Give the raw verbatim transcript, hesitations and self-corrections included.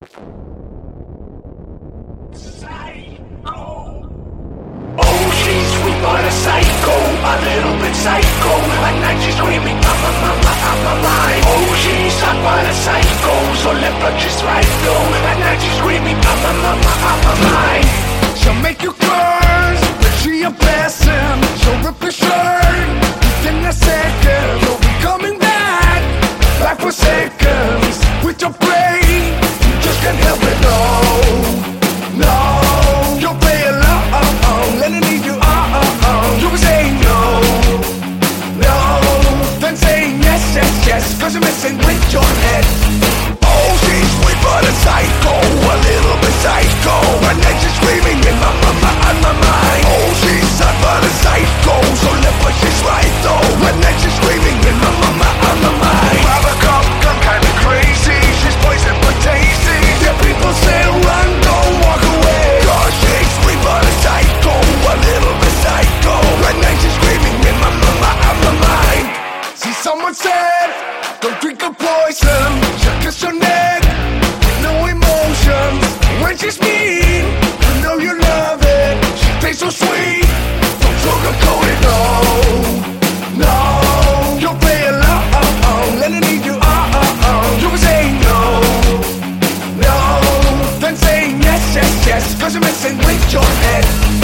Oh, she's sweet but a psycho, a little bit psycho. At night she's screaming, I'm a, I'm a, I'm a mine. Oh, she's hot but a psycho, so left but she's right though. At night she's screaming, I'm a, I'm a, I'm a mine. She'll make you curse, but she a blessing. She'll rip your shirt within a second. You'll be coming back like for seconds. With your brain, you just can't help it, no, no. You'll play along, let it leave you on. You will say no, no, then saying yes, yes, yes, cause you're messing with your head. Oh, she's sweet but a psycho, a little bit psycho. And then she's screaming in my, my, my, on my mind. Oh, she's hot but a psycho, so left but she's right though. And then she's screaming in my, my, my, on my mind. Grab a cup, I'm kinda crazy. She's poison but tasty. Yeah, people say run, don't walk away. Cause she's sweet but a psycho, a little bit psycho. And then she's screaming in my, my, my, on my mind. See, someone said, don't drink the poison. She'll kiss your neck with no emotions. When she's mean, you know you love it. She tastes so sweet, don't sugarcoat it, no, no. You'll play along, let it lead you on. You will say no, no, then saying yes, yes, yes, cause you're messing with your head.